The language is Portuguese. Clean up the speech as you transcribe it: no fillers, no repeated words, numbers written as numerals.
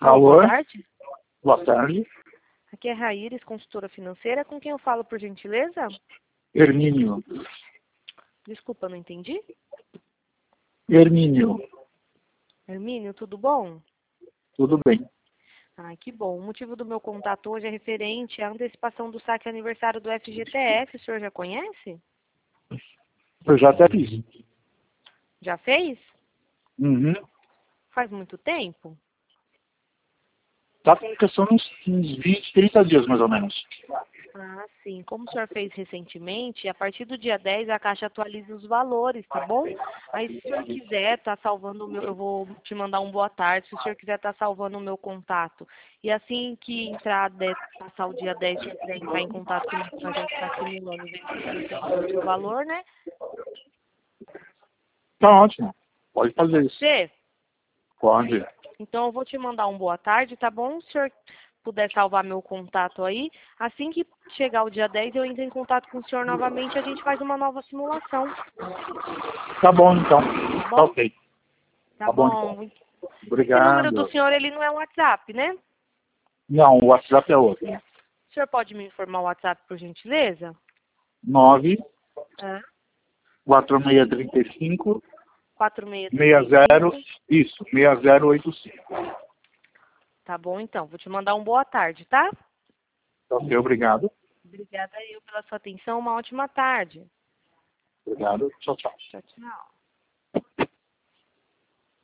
Alô, Alô? boa tarde. Boa tarde. Aqui é Raíris, consultora financeira. Com quem eu falo, por gentileza? Hermínio. Desculpa, não entendi. Hermínio. Hermínio, tudo bom? Tudo bem. Ah, que bom. O motivo do meu contato hoje é referente à antecipação do saque aniversário do FGTS. O senhor já conhece? Eu já até fiz. Já fez? Uhum. Faz muito tempo? Tá com questão uns 20, 30 dias, mais ou menos. Ah, sim. Como o senhor fez recentemente, a partir do dia 10 a Caixa atualiza os valores, tá bom? Aí se o senhor quiser estar salvando o meu, eu vou te mandar um boa tarde, se o senhor quiser estar salvando o meu contato. E assim que passar o dia 10, se o senhor quiser entrar em contato comigo pra gente estar simulando, verificando o valor, né? Tá ótimo. Pode fazer Pode isso. ser? Pode. Então eu vou te mandar um boa tarde, tá bom? Se o senhor puder salvar meu contato aí, assim que chegar o dia 10 eu entro em contato com o senhor novamente e a gente faz uma nova simulação. Tá bom, então. Tá Tá bom? ok. Tá Tá bom, então. bom. Esse número do Obrigado. senhor, ele não é um WhatsApp, né? Não, o WhatsApp é outro. O senhor pode me informar o WhatsApp, por gentileza? 9 É. 4635 60. 4635. Isso, 6085. Tá bom, então. Vou te mandar um boa tarde, tá? Tá ok, obrigado. Obrigada eu pela sua atenção. Uma ótima tarde. Obrigado. Tchau, tchau. Tchau, tchau.